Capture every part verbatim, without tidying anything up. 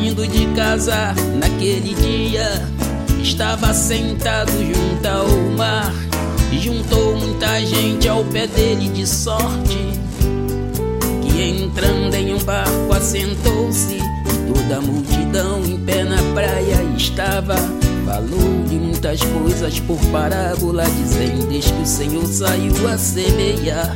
saindo de casa naquele dia, estava sentado junto ao mar. Juntou muita gente ao pé dele de sorte, que entrando em um barco assentou-se. Toda a multidão em pé na praia estava. Falou de muitas coisas por parábola, dizendo: desde que o Senhor saiu a semear.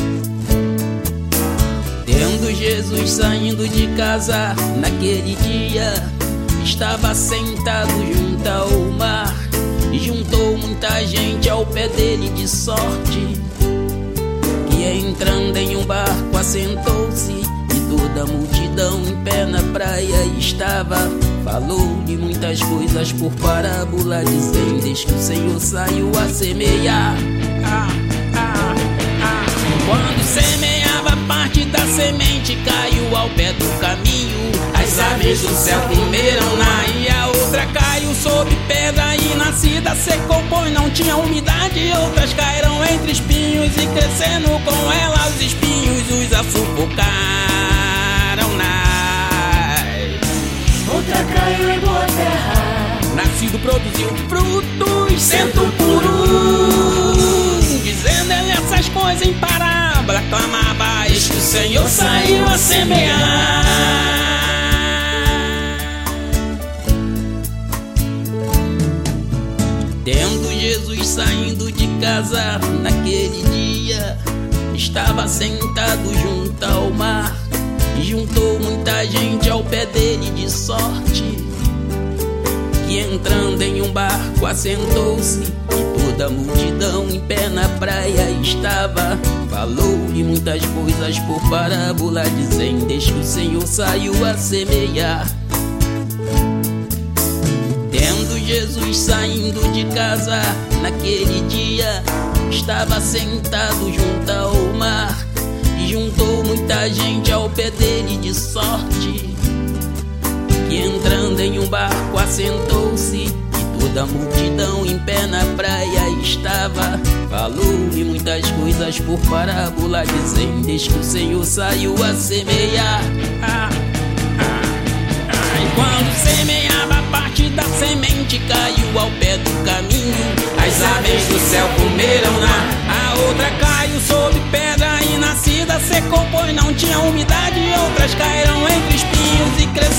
Tendo Jesus saindo de casa naquele dia, estava sentado junto ao mar. Juntou muita gente ao pé dele de sorte, que entrando em um barco assentou-se. E toda a multidão em pé na praia estava. Falou de muitas coisas por parábola, dizendo: desde que o Senhor saiu a semear. ah, ah, ah. Quando semeava, parte da semente caiu ao pé do caminho. As aves do céu comeram-na, e a outra caiu sob pedra e nascida secou, pois não tinha umidade. Outras caíram entre espinhos, e crescendo com ela os espinhos os sufocaram. Outra caiu em boa terra, nascido produziu frutos cento por um. Dizendo ele essas coisas em parábola, clamava: eis que o Senhor saiu a semear. Tendo Jesus saindo de casa naquele dia, estava sentado junto ao mar. Juntou muita gente ao pé dele de sorte, que entrando em um barco assentou-se. E toda a multidão em pé na praia estava. Falou de muitas coisas por parábola, dizendo: desde que o Senhor saiu a semear. Tendo Jesus saindo de casa naquele dia, estava sentado junto ao mar. Juntou muita gente ao pé dele de sorte, que entrando em um barco assentou-se. E toda a multidão em pé na praia estava. Falou de muitas coisas por parábola, dizendo: desde que o Senhor saiu a semear. ah, ah, ah. E quando semeava, parte da semente caiu ao pé do caminho. As aves do céu comeram-na, a outra caiu sob pedra e nascida secou, pois não tinha umidade. Outras caíram entre espinhos e cresceram